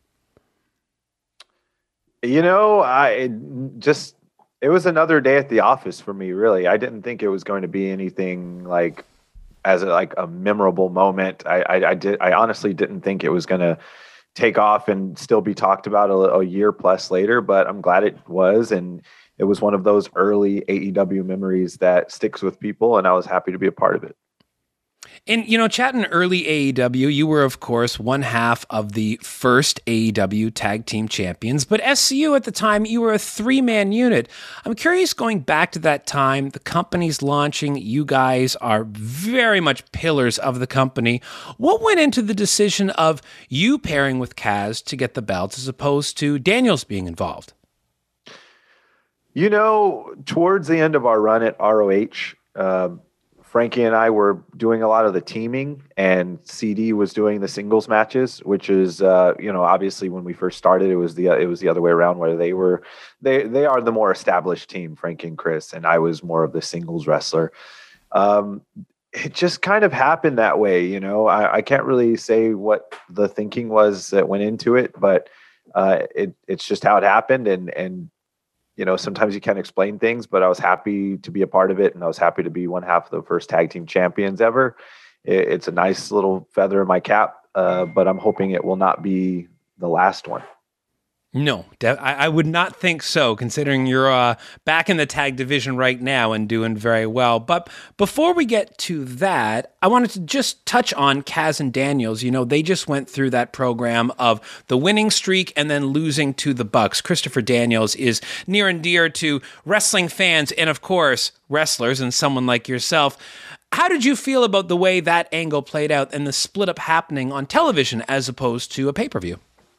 You know, I just, it was another day at the office for me, really. I didn't think it was going to be anything like as a, like a memorable moment. I, I, I did, I honestly didn't think it was going to take off and still be talked about a, a year plus later, but I'm glad it was. And it was one of those early A E W memories that sticks with people. And I was happy to be a part of it. And, you know, chatting early A E W, you were, of course, one half of the first A E W Tag Team Champions. But S C U at the time, you were a three-man unit. I'm curious, going back to that time, the company's launching. You guys are very much pillars of the company. What went into the decision of you pairing with Kaz to get the belts as opposed to Daniels being involved? You know, towards the end of our run at R O H, uh, Frankie and I were doing a lot of the teaming, and C D was doing the singles matches, which is, uh, you know, obviously when we first started, it was the it was the other way around, where they were they they are the more established team, Frankie and Chris, and I was more of the singles wrestler. Um, it just kind of happened that way, you know. I, I can't really say what the thinking was that went into it, but uh, it it's just how it happened, and and. You know, sometimes you can't explain things, but I was happy to be a part of it, and I was happy to be one half of the first tag team champions ever. It, it's a nice little feather in my cap, uh, but I'm hoping it will not be the last one. No, I would not think so, considering you're uh, back in the tag division right now and doing very well. But before we get to that, I wanted to just touch on Kaz and Daniels. You know, they just went through that program of the winning streak and then losing to the Bucks. Christopher Daniels is near and dear to wrestling fans and, of course, wrestlers and someone like yourself. How did you feel about the way that angle played out and the split up happening on television as opposed to a pay-per-view?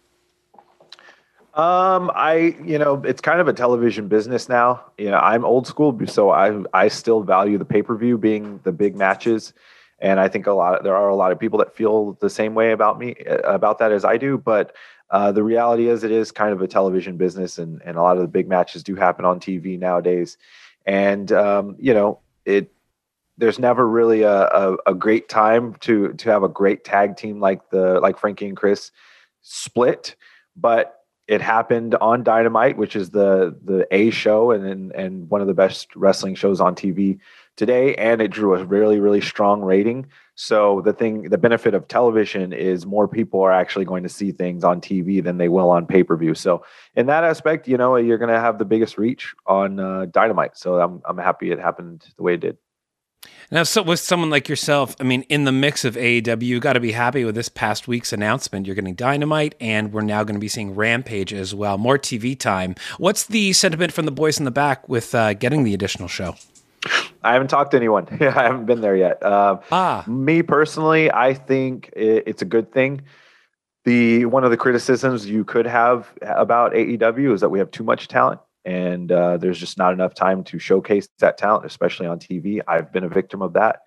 Um, I, you know, it's kind of a television business now. You know, I'm old school, so I, I still value the pay-per-view being the big matches. And I think a lot, of, there are a lot of people that feel the same way about me, about that as I do. But uh, the reality is it is kind of a television business, and, and a lot of the big matches do happen on T V nowadays. And, um, you know, it, there's never really a, a, a great time to, to have a great tag team like the, like Frankie and Chris split, but it happened on Dynamite, which is the the A show and and one of the best wrestling shows on T V today, and it drew a really really strong rating. So the thing, the benefit of television is more people are actually going to see things on T V than they will on pay per view. So in that aspect, you know, you're going to have the biggest reach on uh, Dynamite. So I'm I'm happy it happened the way it did. Now, so with someone like yourself, I mean, in the mix of A E W, you got to be happy with this past week's announcement. You're getting Dynamite, and we're now going to be seeing Rampage as well. More T V time. What's the sentiment from the boys in the back with uh, getting the additional show? I haven't talked to anyone. I haven't been there yet. Uh, ah. Me personally, I think it, it's a good thing. The one of the criticisms you could have about A E W is that we have too much talent. And uh, there's just not enough time to showcase that talent, especially on T V. I've been a victim of that.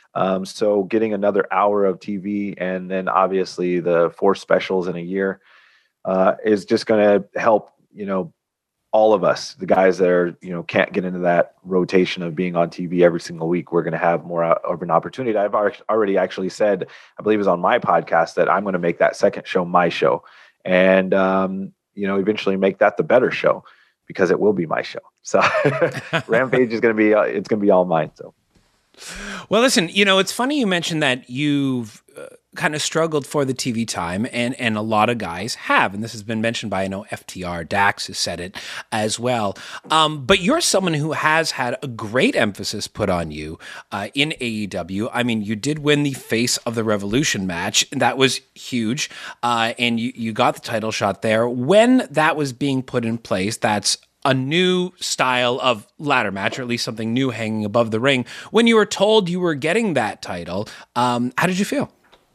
Um, so getting another hour of T V and then obviously the four specials in a year uh, is just going to help, you know, all of us, the guys that are, you know, can't get into that rotation of being on T V every single week. We're going to have more of an opportunity. I've already actually said, I believe it was on my podcast, that I'm going to make that second show my show, and um, you know, eventually make that the better show, because it will be my show. So Rampage is going to be, uh, it's going to be all mine. So. Well, listen, you know, it's funny you mentioned that you've uh, kind of struggled for the T V time, and, and a lot of guys have, and this has been mentioned by, I know, F T R, Dax has said it as well. Um, but you're someone who has had a great emphasis put on you uh, in A E W. I mean, you did win the Face of the Revolution match. That was huge, uh, and you, you got the title shot there. When that was being put in place, that's a new style of ladder match, or at least something new hanging above the ring. When you were told you were getting that title, um, how did you feel?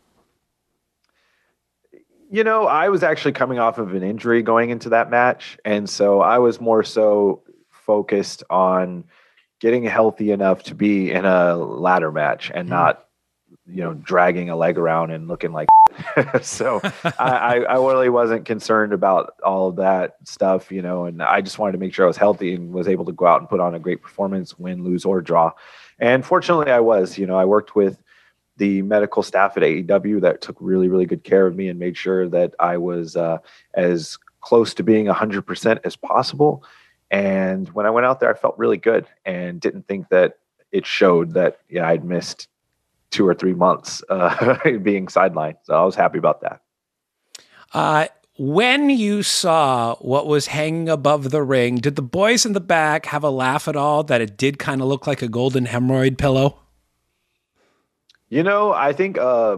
You know, I was actually coming off of an injury going into that match. And so I was more so focused on getting healthy enough to be in a ladder match and not, you know, dragging a leg around and looking like so I, I really wasn't concerned about all of that stuff, you know, and I just wanted to make sure I was healthy and was able to go out and put on a great performance, win, lose, or draw. And fortunately I was. You know, I worked with the medical staff at A E W that took really, really good care of me and made sure that I was uh, as close to being one hundred percent as possible. And when I went out there, I felt really good and didn't think that it showed that, yeah, I'd missed two or three months uh, being sidelined. So I was happy about that. Uh, when you saw what was hanging above the ring, did the boys in the back have a laugh at all that it did kind of look like a golden hemorrhoid pillow? You know, I think uh,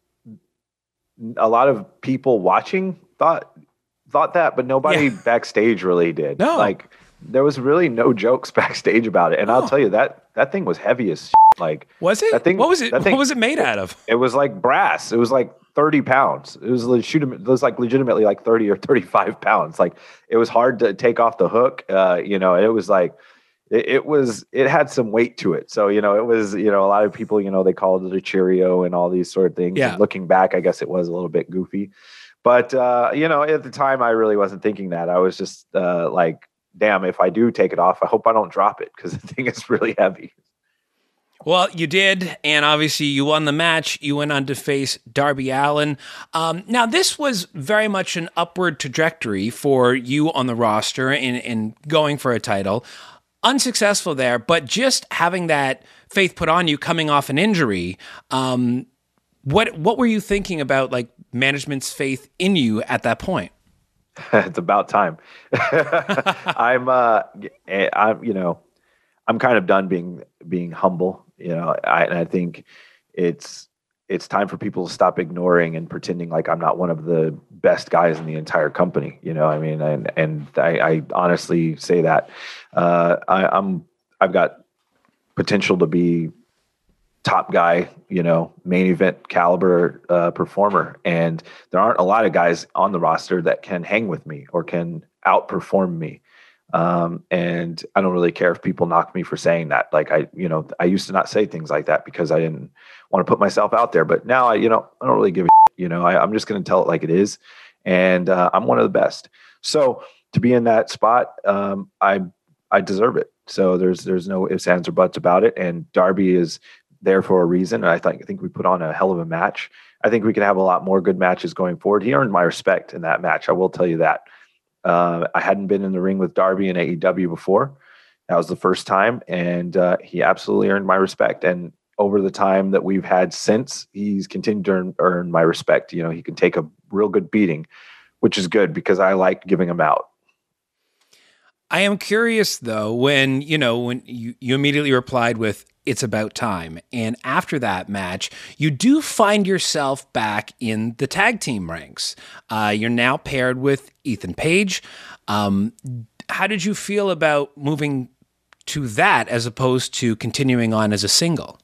a lot of people watching thought thought that, but nobody yeah. backstage really did. No. Like, there was really no jokes backstage about it. And oh. I'll tell you, that that thing was heavy as shit. Like, was it? That thing, what was it? Thing, what was it made out of? It was like brass. It was like thirty pounds. It was legitimate. It was like legitimately like thirty or thirty-five pounds. Like, it was hard to take off the hook. Uh, you know, it was like, it, it was, it had some weight to it. So, you know, it was, you know, a lot of people, you know, they called it a Cheerio and all these sort of things. Yeah. And looking back, I guess it was a little bit goofy, but uh, you know, at the time I really wasn't thinking that. I was just uh, like, damn, if I do take it off, I hope I don't drop it, because the thing is really heavy. Well, you did, and obviously you won the match. You went on to face Darby Allin. Um, now, this was very much an upward trajectory for you on the roster in, in going for a title. Unsuccessful there, but just having that faith put on you coming off an injury, um, what what were you thinking about, like, management's faith in you at that point? It's about time. I'm, uh, I'm, you know, I'm kind of done being being humble. You know, I, and I think it's it's time for people to stop ignoring and pretending like I'm not one of the best guys in the entire company. You know, I mean, and and I, I honestly say that uh, I, I'm I've got potential to be top guy, you know, main event caliber uh, performer, and there aren't a lot of guys on the roster that can hang with me or can outperform me. Um, and I don't really care if people knock me for saying that. Like, I, you know, I used to not say things like that because I didn't want to put myself out there, but now I, you know, I don't really give a shit, you know, I, I'm just going to tell it like it is. And, uh, I'm one of the best. So to be in that spot, um, I, I deserve it. So there's, there's no ifs, ands, or buts about it. And Darby is there for a reason. And I think, I think we put on a hell of a match. I think we can have a lot more good matches going forward. He earned my respect in that match. I will tell you that. Uh, I hadn't been in the ring with Darby in A E W before. That was the first time, and uh, he absolutely earned my respect. And over the time that we've had since, he's continued to earn, earn my respect. You know, he can take a real good beating, which is good because I like giving him out. I am curious, though, when, you know, when you, you immediately replied with, "It's about time." And after that match, you do find yourself back in the tag team ranks. Uh, you're now paired with Ethan Page. Um, how did you feel about moving to that as opposed to continuing on as a single?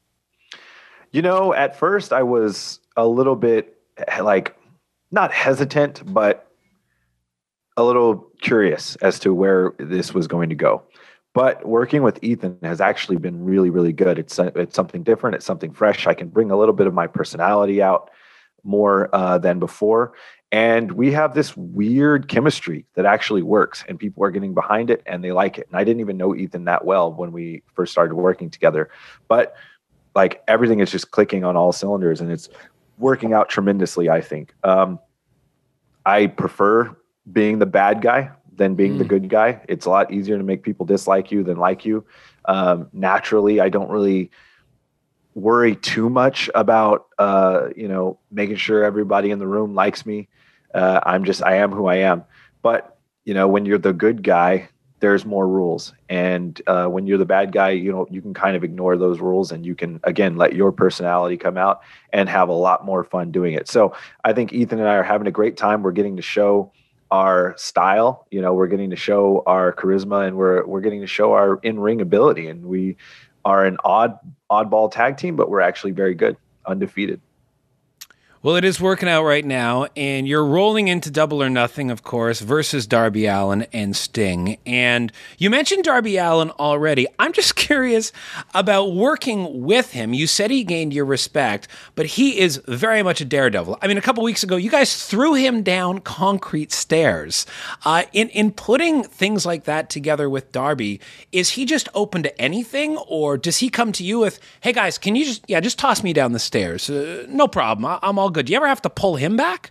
You know, at first I was a little bit like, not hesitant, but a little curious as to where this was going to go. But working with Ethan has actually been really, really good. It's it's something different. It's something fresh. I can bring a little bit of my personality out more uh, than before. And we have this weird chemistry that actually works, and people are getting behind it and they like it. And I didn't even know Ethan that well when we first started working together, but like everything is just clicking on all cylinders and it's working out tremendously, I think. Um, I prefer being the bad guy than being mm. the good guy. It's a lot easier to make people dislike you than like you. Um, naturally, I don't really worry too much about, uh, you know, making sure everybody in the room likes me. Uh, I'm just, I am who I am. But, you know, when you're the good guy, there's more rules. And uh, when you're the bad guy, you know, you can kind of ignore those rules and you can, again, let your personality come out and have a lot more fun doing it. So I think Ethan and I are having a great time. We're getting to show our style, you know, we're getting to show our charisma, and we're, we're getting to show our in-ring ability. And we are an odd, oddball tag team, but we're actually very good, undefeated. Well, it is working out right now, and you're rolling into Double or Nothing, of course, versus Darby Allin and Sting. And you mentioned Darby Allin already. I'm just curious about working with him. You said he gained your respect, but he is very much a daredevil. I mean, a couple weeks ago, you guys threw him down concrete stairs. Uh, in, in putting things like that together with Darby, is he just open to anything, or does he come to you with, hey, guys, can you just, yeah, just toss me down the stairs? Uh, no problem. I, I'm all good. Do you ever have to pull him back?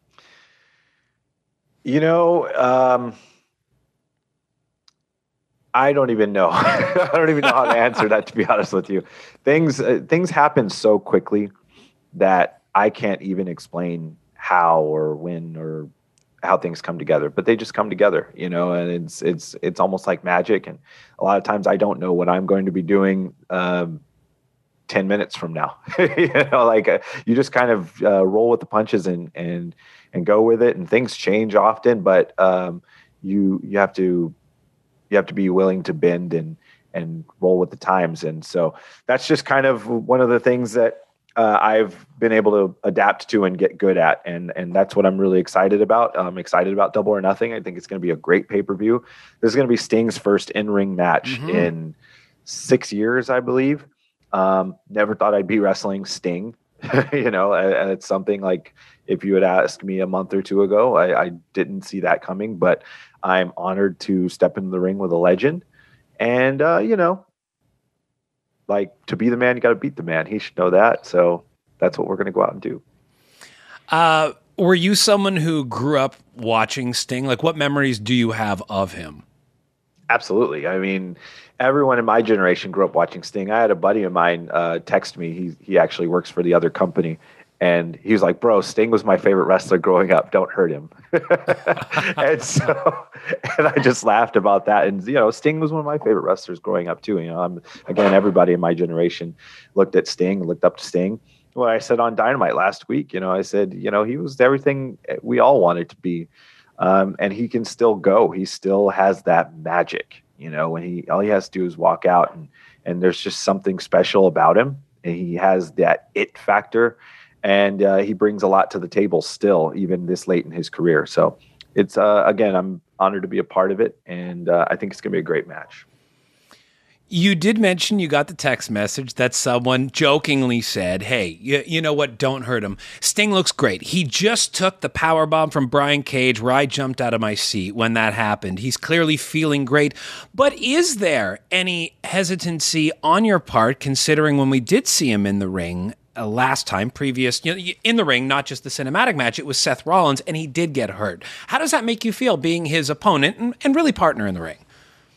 You know, um, I don't even know. I don't even know how to answer that, to be honest with you. Things uh, things happen so quickly that I can't even explain how or when or how things come together, but they just come together, you know, and it's it's it's almost like magic. And a lot of times I don't know what I'm going to be doing um, ten minutes from now. You know, like uh, you just kind of uh, roll with the punches and, and, and go with it. And things change often, but um, you, you have to, you have to be willing to bend and, and roll with the times. And so that's just kind of one of the things that uh, I've been able to adapt to and get good at. And, and that's what I'm really excited about. I'm excited about Double or Nothing. I think it's going to be a great pay-per-view. This is going to be Sting's first in-ring match mm-hmm. in six years, I believe. Um, never thought I'd be wrestling Sting, you know, and it's something like if you had asked me a month or two ago, I, I didn't see that coming, but I'm honored to step into the ring with a legend. And, uh, you know, like to be the man, you got to beat the man. He should know that. So that's what we're going to go out and do. Uh, were you someone who grew up watching Sting? Like what memories do you have of him? Absolutely. I mean, everyone in my generation grew up watching Sting. I had a buddy of mine uh, text me. He he actually works for the other company. And he was like, bro, Sting was my favorite wrestler growing up. Don't hurt him. and so, and I just laughed about that. And, you know, Sting was one of my favorite wrestlers growing up too. You know, I'm, again, everybody in my generation looked at Sting, looked up to Sting. Well, I said on Dynamite last week, you know, I said, you know, he was everything we all wanted to be. Um, and he can still go. He still has that magic, you know, when he, all he has to do is walk out and, and there's just something special about him. And he has that it factor, and uh, he brings a lot to the table still, even this late in his career. So it's, uh, again, I'm honored to be a part of it. And uh, I think it's going to be a great match. You did mention you got the text message that someone jokingly said, hey, you, you know what? Don't hurt him. Sting looks great. He just took the powerbomb from Brian Cage where I jumped out of my seat when that happened. He's clearly feeling great. But is there any hesitancy on your part, considering when we did see him in the ring uh, last time, previous, you know, in the ring, not just the cinematic match, it was Seth Rollins, and he did get hurt. How does that make you feel being his opponent and, and really partner in the ring?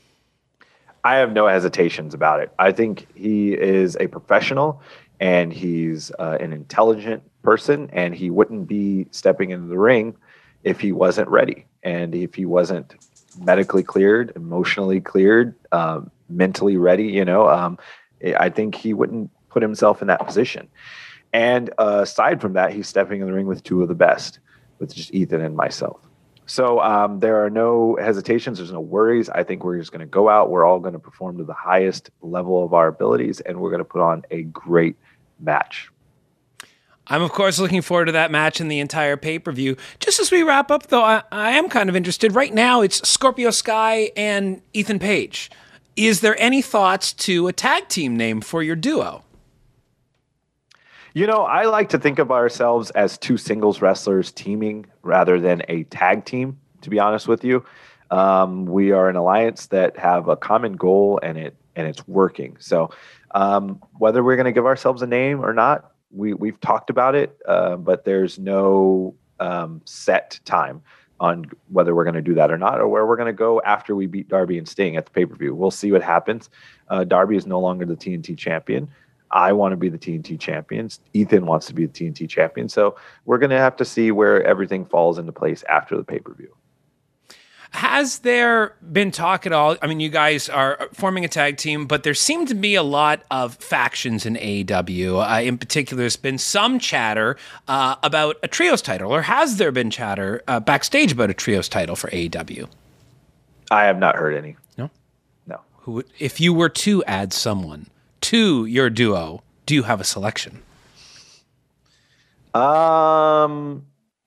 I have no hesitations about it. I think he is a professional and he's uh, an intelligent person, and he wouldn't be stepping into the ring if he wasn't ready and if he wasn't medically cleared, emotionally cleared, um, mentally ready. You know, um, I think he wouldn't put himself in that position. And uh, aside from that, he's stepping in the ring with two of the best, with just Ethan and myself. So um, there are no hesitations. There's no worries. I think we're just going to go out. We're all going to perform to the highest level of our abilities, and we're going to put on a great match. I'm, of course, looking forward to that match and the entire pay-per-view. Just as we wrap up, though, I, I am kind of interested. Right now, it's Scorpio Sky and Ethan Page. is there any thoughts to a tag team name for your duo? You know, I like to think of ourselves as two singles wrestlers teaming rather than a tag team, to be honest with you. Um, we are an alliance that have a common goal, and it and it's working. So um, whether we're going to give ourselves a name or not, we, we've talked about it, uh, but there's no um, set time on whether we're going to do that or not, or where we're going to go after we beat Darby and Sting at the pay-per-view. We'll see what happens. Uh, Darby is no longer the T N T champion. I want to be the T N T champion. Ethan wants to be the T N T champion. So we're going to have to see where everything falls into place after the pay-per-view. Has there been talk at all? I mean, you guys are forming a tag team, but there seem to be a lot of factions in A E W. Uh, in particular, there's been some chatter uh, about a trios title, or has there been chatter uh, backstage about a trios title for A E W? I have not heard any. No? No. Who would, if you were to add someone to your duo, do you have a selection? Um...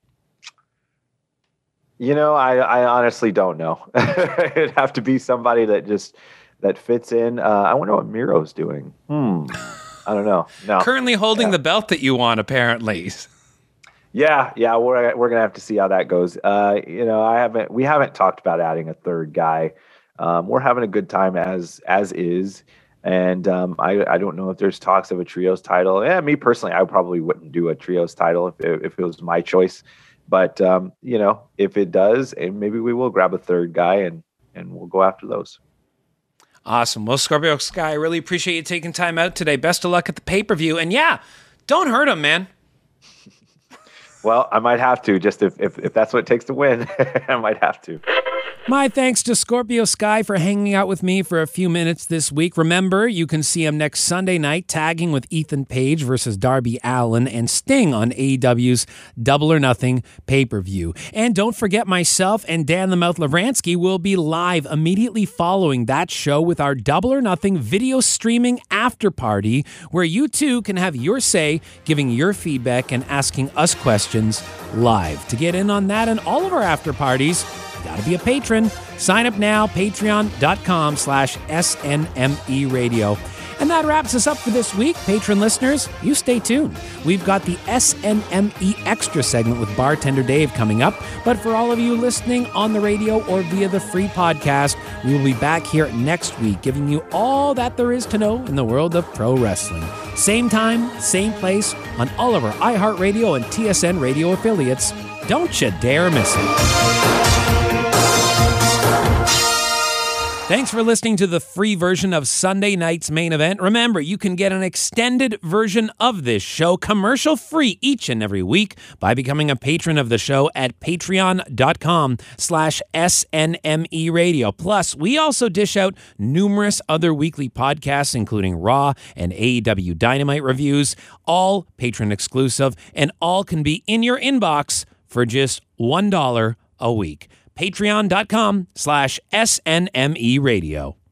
You know, I, I honestly don't know. It'd have to be somebody that just that fits in. Uh, I wonder what Miro's doing. Hmm. I don't know. No. Currently holding yeah. the belt that you want, apparently. Yeah, yeah. We're we're gonna have to see how that goes. Uh, you know, I haven't. We haven't talked about adding a third guy. Um, we're having a good time as as is, and um, I I don't know if there's talks of a trios title. Yeah, me personally, I probably wouldn't do a trios title if it, if it was my choice. But, um, you know, if it does, and maybe we will grab a third guy and, and we'll go after those. Awesome. Well, Scorpio Sky, I really appreciate you taking time out today. Best of luck at the pay-per-view. And yeah, don't hurt him, man. Well, I might have to, just if, if, if that's what it takes to win, I might have to. My thanks to Scorpio Sky for hanging out with me for a few minutes this week. Remember, you can see him next Sunday night tagging with Ethan Page versus Darby Allin and Sting on A E W's Double or Nothing pay-per-view. And don't forget, myself and Dan the Mouth Lavransky will be live immediately following that show with our Double or Nothing video streaming after party, where you too can have your say, giving your feedback and asking us questions live. To get in on that and all of our after parties, gotta be a patron. Sign up now, patreon.com slash SNME radio. And that wraps us up for this week. Patron listeners, you stay tuned. We've got the S N M E Extra segment with Bartender Dave coming up. But for all of you listening on the radio or via the free podcast, we will be back here next week, giving you all that there is to know in the world of pro wrestling. Same time, same place, on all of our iHeartRadio and T S N radio affiliates. Don't you dare miss it. Thanks for listening to the free version of Sunday night's main event. Remember, you can get an extended version of this show commercial-free each and every week by becoming a patron of the show at patreon.com slash SNME radio. Plus, we also dish out numerous other weekly podcasts, including Raw and A E W Dynamite reviews, all patron exclusive, and all can be in your inbox for just one dollar a week. Patreon.com slash SNME radio.